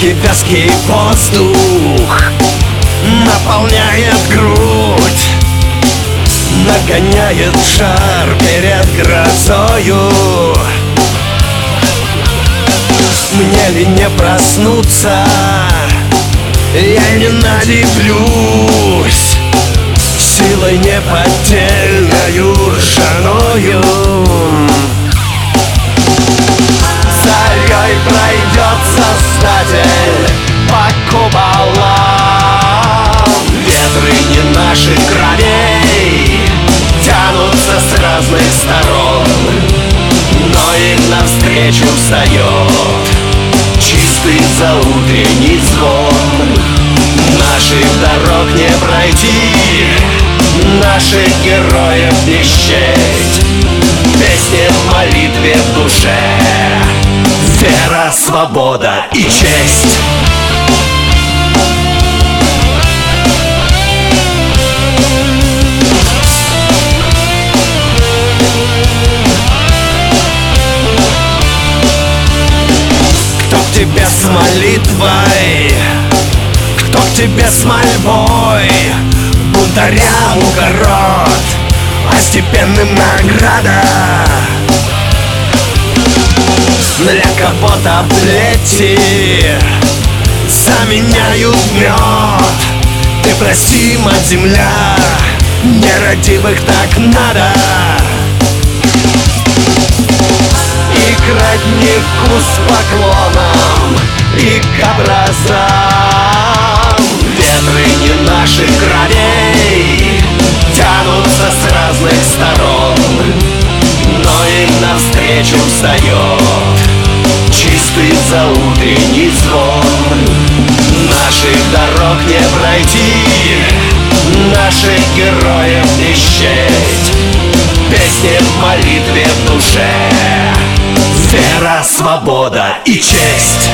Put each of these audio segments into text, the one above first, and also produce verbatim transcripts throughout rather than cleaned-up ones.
Жаркий вязкий воздух наполняет грудь, нагоняет жар перед грозою. Мне ли не проснуться? Я не налеплюсь силой неподдельною ржаною. Зарей пройдет Создатель по куполам. Ветры не наших кровей тянутся с разных сторон, но им навстречу встает чистый заутренний звон. Наших дорог не пройти, наших героев не счесть. Песни в молитве в душе, вера, свобода и честь. Кто к тебе с молитвой, кто к тебе с мольбой, бунтарям укорот, а степенным награда. Для кого таблети заменяют мед. Ты прости, мать земля, нерадивых так надо. Играть не вкус поклоном и к образам. Ветры не наших кровей тянутся с разных сторон, но им навстречу встает чистый заутренний звон. Наших дорог не пройти, наших героев не счесть. Песни в молитве в душе, вера, свобода и честь.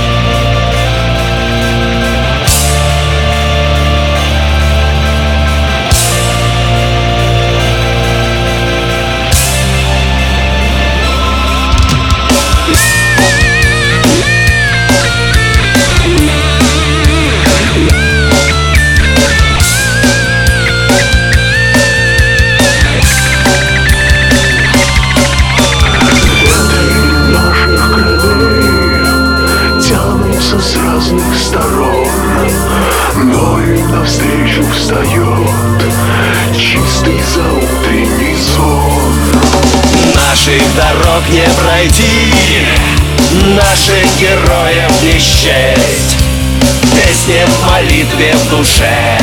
С разных сторон, но им навстречу встает чистый заутренний звон. Наших дорог не пройти, наших героев не счесть. Песни в молитве в душе,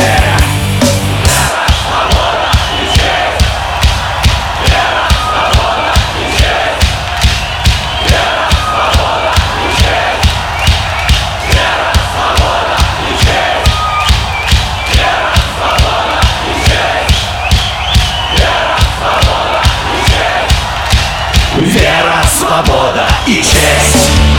вера, свобода и честь.